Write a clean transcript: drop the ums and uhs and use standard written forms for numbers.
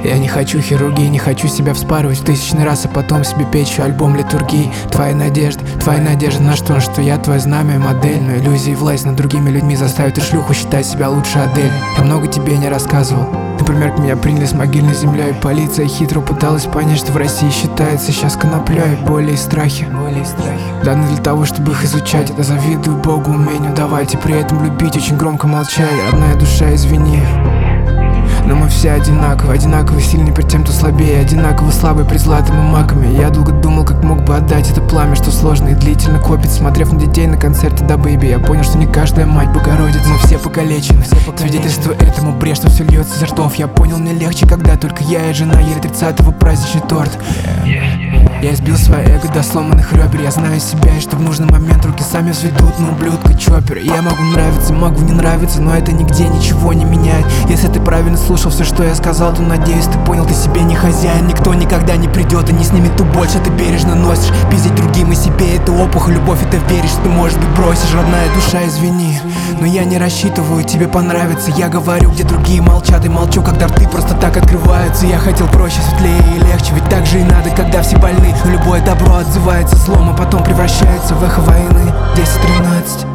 Я не хочу хирургии, не хочу себя вспарывать в тысячный раз, а потом себе печь альбом литургии. Твоя надежда на что? Что я твое знамя и модель. Но иллюзии власть над другими людьми заставят и шлюху считать себя лучше Адель. Я много тебе не рассказывал. Например, как меня приняли с могильной землей. Полиция хитро пыталась понять, что в России считается сейчас коноплей. Боли и страхи даны для того, чтобы их изучать. Это завидую Богу умению давать и при этом любить, очень громко молчать. Родная душа, извини, но мы все одинаковы, одинаково сильны перед тем, кто слабее, одинаково слабы пред златом и маками. Я долго думал, как мог бы отдать это пламя, что сложно и длительно копится. Смотрев на детей на концерте Да Бэйби, я понял, что не каждая мать Богородица. Мы все покалечены, свидетельство этому бред, что все льется изо ртов. Я понял, мне легче, когда только я и жена ели 30-го праздничный торт. Я избил свое эго до сломанных ребер. Я знаю себя, и что в нужный момент руки сами взведут на ублюдка чоппер. Я могу нравиться, могу не нравиться, но это нигде ничего не меняет. Если ты правильно слушал все, что я сказал, то надеюсь, ты понял, ты себе не хозяин. Никто никогда не придет и не снимет ту боль, что ты бережно носишь. Пиздить другим и себе — это опухоль, любовь — это веришь, что ты, может быть, бросишь. Родная душа, извини, но я не рассчитываю тебе понравится. Я говорю, где другие молчат, и молчу, когда рты просто так открываются. Я хотел проще, светлее и легче, ведь так же и надо, когда все больны. Но любое добро отзывается злом, а потом превращается в эхо войны. 10-13